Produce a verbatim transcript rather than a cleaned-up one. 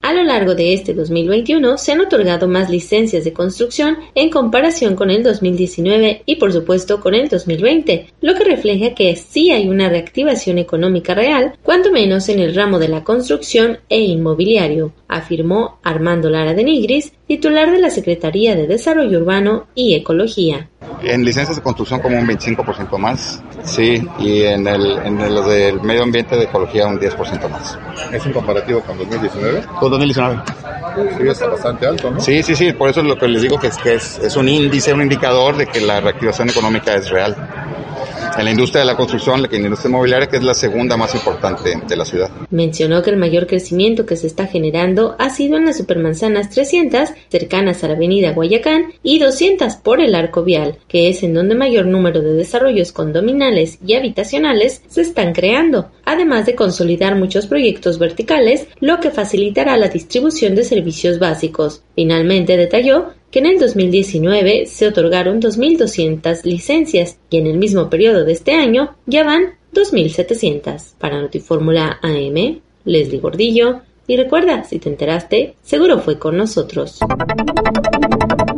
A lo largo de este dos mil veintiuno se han otorgado más licencias de construcción en comparación con el dos mil diecinueve y por supuesto con el dos mil veinte, lo que refleja que sí hay una reactivación económica real, cuanto menos en el ramo de la construcción e inmobiliario, afirmó Armando Lara de Nigris, titular de la Secretaría de Desarrollo Urbano y Ecología. En licencias de construcción como un veinticinco por ciento más, sí, y en el en el del medio ambiente de ecología un diez por ciento más. ¿Es un comparativo con dos mil diecinueve? Con dos mil diecinueve. Sí, está bastante alto, ¿no? Sí, sí, sí, por eso es lo que les digo que es que es, es un índice, un indicador de que la reactivación económica es real. En la industria de la construcción, en la industria inmobiliaria, que es la segunda más importante de la ciudad. Mencionó que el mayor crecimiento que se está generando ha sido en las supermanzanas trescientas, cercanas a la avenida Guayacán, y doscientas por el Arco Vial, que es en donde mayor número de desarrollos condominales y habitacionales se están creando, además de consolidar muchos proyectos verticales, lo que facilitará la distribución de servicios básicos. Finalmente detalló que en el dos mil diecinueve se otorgaron dos mil doscientas licencias y en el mismo periodo de este año ya van dos mil setecientas. Para Notifórmula A M, Leslie Gordillo. Y recuerda, si te enteraste, seguro fue con nosotros.